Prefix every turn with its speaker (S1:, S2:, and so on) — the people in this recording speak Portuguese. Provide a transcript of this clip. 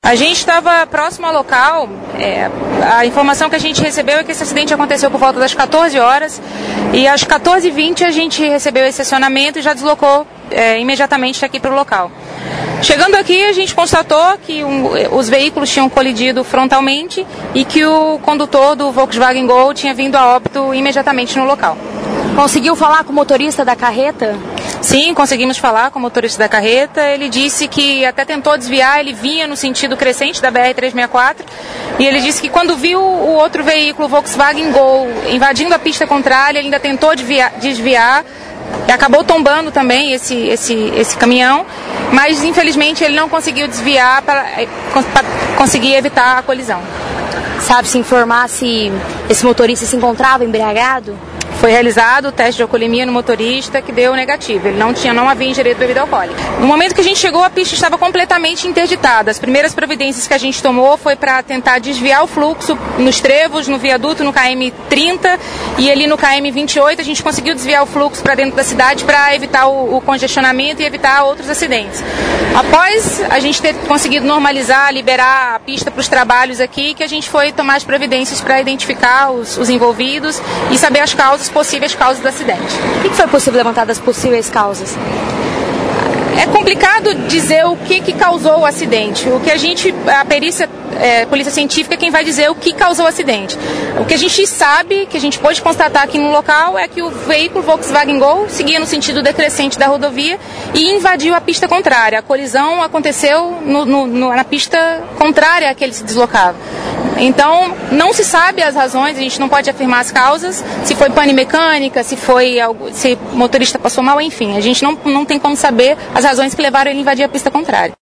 S1: A gente estava próximo ao local, a informação que a gente recebeu é que esse acidente aconteceu por volta das 14 horas e às 14h20 a gente recebeu esse acionamento e já deslocou imediatamente aqui para o local. Chegando aqui, a gente constatou que os veículos tinham colidido frontalmente e que o condutor do Volkswagen Gol tinha vindo a óbito imediatamente no local.
S2: Conseguiu falar com o motorista da carreta?
S1: Sim, conseguimos falar com o motorista da carreta. Ele disse que até tentou desviar, ele vinha no sentido crescente da BR-364 e ele disse que quando viu o outro veículo, o Volkswagen Gol, invadindo a pista contrária, ele ainda tentou desviar e acabou tombando também esse caminhão, mas infelizmente ele não conseguiu desviar para conseguir evitar a colisão.
S2: Sabe se informar se esse motorista se encontrava embriagado?
S1: Foi realizado o teste de alcoolemia no motorista, que deu negativo. Ele não havia ingerido bebida alcoólica. No momento que a gente chegou, a pista estava completamente interditada. As primeiras providências que a gente tomou foi para tentar desviar o fluxo nos trevos, no viaduto, no KM-30 e ali no KM-28. A gente conseguiu desviar o fluxo para dentro da cidade para evitar o congestionamento e evitar outros acidentes. Após a gente ter conseguido normalizar, liberar a pista para os trabalhos aqui, que a gente foi tomar as providências para identificar os envolvidos e saber as possíveis causas do acidente.
S2: O que foi possível levantar das possíveis causas?
S1: É complicado dizer o que causou o acidente. O que a perícia, polícia científica é quem vai dizer o que causou o acidente. O que a gente sabe, que a gente pôde constatar aqui no local, é que o veículo Volkswagen Gol seguia no sentido decrescente da rodovia e invadiu a pista contrária. A colisão aconteceu na pista contrária a que ele se deslocava. Então, não se sabe as razões, a gente não pode afirmar as causas, se foi pane mecânica, se o motorista passou mal, enfim. A gente não tem como saber as razões que levaram ele a invadir a pista contrária.